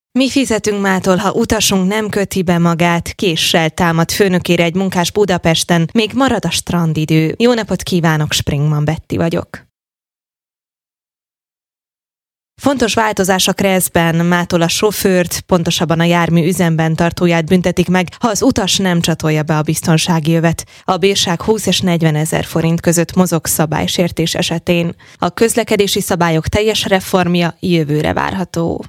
Mi fizetünk mától, ha utasunk nem köti be magát, késsel támad főnökére egy munkás Budapesten, még marad a strandidő. Jó napot kívánok, Springman Betty vagyok. Fontos változás a Kreszben, mától a sofőrt, pontosabban a jármű üzemben tartóját büntetik meg, ha az utas nem csatolja be a biztonsági övet. A bírság 20 és 40 ezer forint között mozog szabálysértés esetén. A közlekedési szabályok teljes reformja jövőre várható.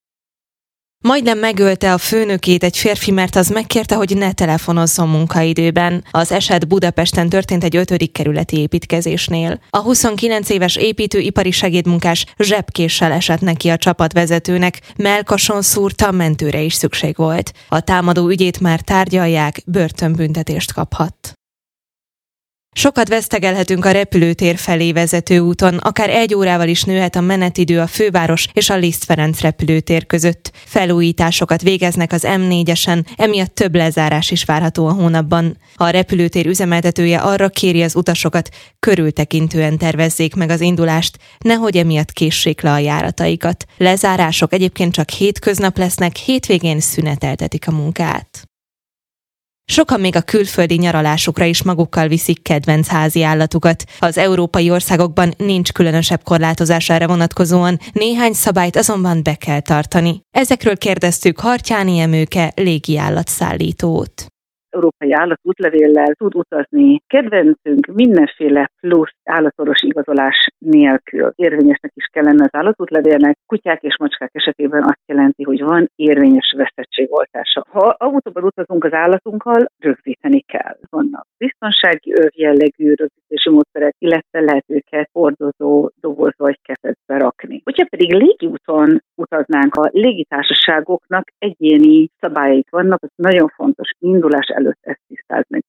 Majdnem megölte a főnökét egy férfi, mert az megkérte, hogy ne telefonozzon munkaidőben. Az eset Budapesten történt egy 5. kerületi építkezésnél. A 29 éves építőipari segédmunkás zsebkéssel esett neki a csapatvezetőnek, mellkason szúrta, mentőre is szükség volt. A támadó ügyét már tárgyalják, börtönbüntetést kaphat. Sokat vesztegelhetünk a repülőtér felé vezető úton, akár 1 órával is nőhet a menetidő a főváros és a Liszt Ferenc repülőtér között. Felújításokat végeznek az M4-esen, emiatt több lezárás is várható a hónapban. A repülőtér üzemeltetője arra kéri az utasokat, körültekintően tervezzék meg az indulást, nehogy emiatt késsék le a járataikat. Lezárások egyébként csak hétköznap lesznek, hétvégén szüneteltetik a munkát. Sokan még a külföldi nyaralásukra is magukkal viszik kedvenc házi állatukat. Az európai országokban nincs különösebb korlátozás erre vonatkozóan, néhány szabályt azonban be kell tartani. Ezekről kérdeztük Hartyány Emőke légiállatszállítót. Európai állatútlevéllel tud utazni kedvencünk mindenféle plusz állatorvosi igazolás nélkül. Érvényesnek is kell lenni az állatútlevélnek. Kutyák és macskák esetében azt jelenti, hogy van érvényes veszettségoltása. Ha autóban utazunk az állatunkkal, rögzíteni kell. Vannak biztonsági jellegű rögzítési módszerek, illetve lehet őket hordozó dobozba vagy kezetbe rakni. Hogyha pedig légiúton utaznánk, a légitársaságoknak egyéni szabályaik vannak, az nagyon fontos indulás előtt ezt tisztázni.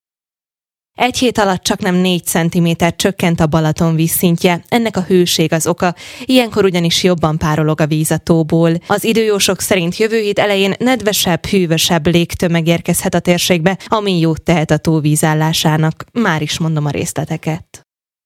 1 hét alatt csaknem 4 centiméter csökkent a Balaton vízszintje, ennek a hőség az oka, ilyenkor ugyanis jobban párolog a víz a tóból. Az időjósok szerint jövő hét elején nedvesebb, hűvösebb légtömeg érkezhet a térségbe, ami jót tehet a tó vízállásának. Már is mondom a részleteket.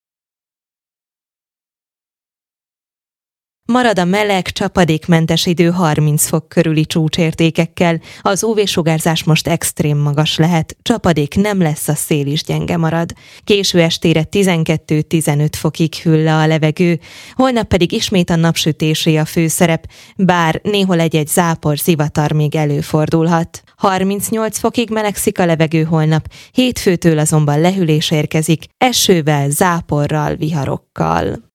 Marad a meleg, csapadékmentes idő 30 fok körüli csúcsértékekkel. Az UV-sugárzás most extrém magas lehet, csapadék nem lesz, a szél is gyenge marad. Késő estére 12-15 fokig hűl le a levegő, holnap pedig ismét a napsütésé a főszerep, bár néhol egy-egy zápor, zivatar még előfordulhat. 38 fokig melegszik a levegő holnap, hétfőtől azonban lehűlés érkezik, esővel, záporral, viharokkal.